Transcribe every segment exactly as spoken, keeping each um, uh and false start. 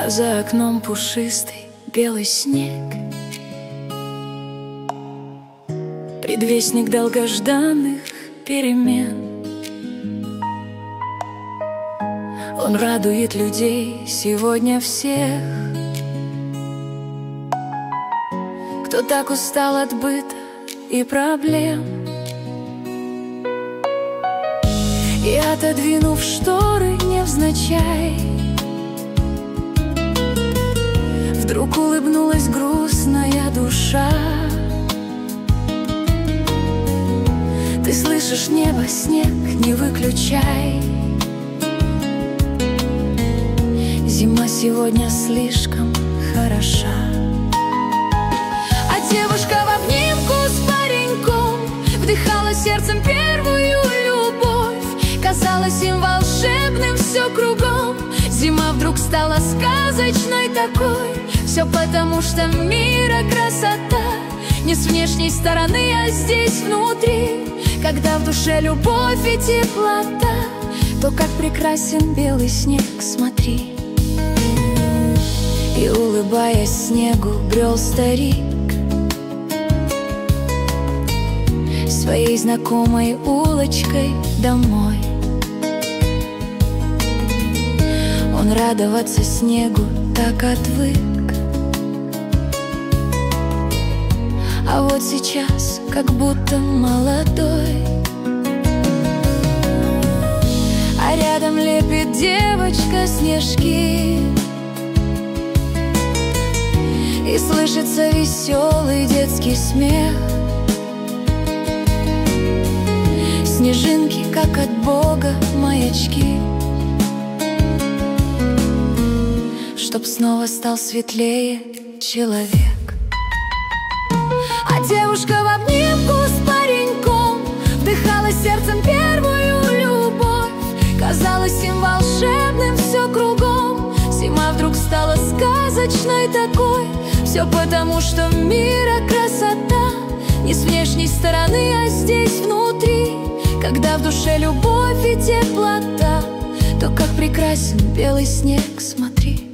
А за окном пушистый белый снег, предвестник долгожданных перемен. Он радует людей сегодня всех, кто так устал от быта и проблем. И, отодвинув шторы невзначай, вдруг улыбнулась грустная душа. Ты слышишь небо, снег, не выключай. Зима сегодня слишком хороша. А девушка в обнимку с пареньком вдыхала сердцем первую любовь. Казалось им волшебным все кругом. Зима вдруг стала сказочной такой. Все потому, что мира красота не с внешней стороны, а здесь внутри. Когда в душе любовь и теплота, то как прекрасен белый снег, смотри. И, улыбаясь снегу, брел старик своей знакомой улочкой домой. Он радоваться снегу так отвык, а вот сейчас как будто молодой. А рядом лепит девочка снежки, и слышится веселый детский смех. Снежинки, как от Бога маячки, чтоб снова стал светлее человек. А девушка в обнимку с пареньком вдыхала сердцем первую любовь. Казалось им волшебным все кругом. Зима вдруг стала сказочной такой. Все потому, что мира красота не с внешней стороны, а здесь внутри. Когда в душе любовь и теплота, то как прекрасен белый снег, смотри.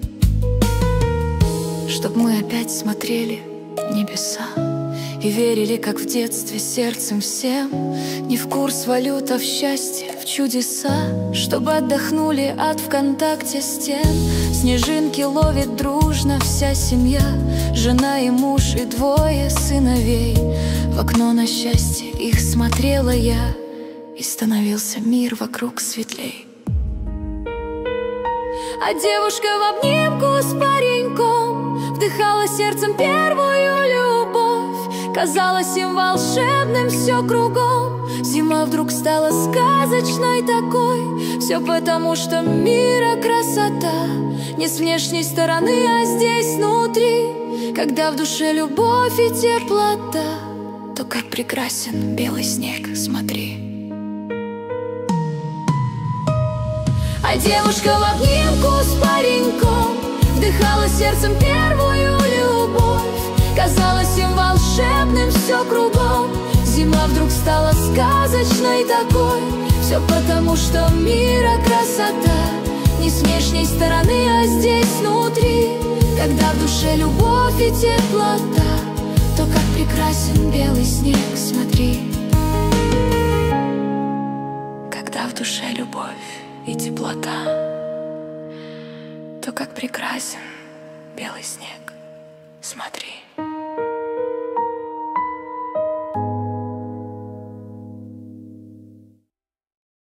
Чтоб мы опять смотрели в небеса и верили, как в детстве, сердцем всем. Не в курс валют, а в счастье, в чудеса. Чтобы отдохнули от ВКонтакте стен. Снежинки ловит дружно вся семья, жена и муж и двое сыновей. В окно на счастье их смотрела я, и становился мир вокруг светлей. А девушка в обнимку с пареньком вдыхала сердцем первую любовь. Казалось им волшебным все кругом. Зима вдруг стала сказочной такой. Все потому, что мира красота не с внешней стороны, а здесь внутри. Когда в душе любовь и теплота, то как прекрасен белый снег, смотри. А девушка в обнимку с пареньком вдыхала сердцем первую любовь. Казалось им волшебным все кругом. Зима вдруг стала сказочной такой. Все потому, что мира красота не с внешней стороны, а здесь внутри. Когда в душе любовь и теплота, то как прекрасен белый снег, смотри. Когда в душе любовь и теплота, то как прекрасен белый снег, смотри.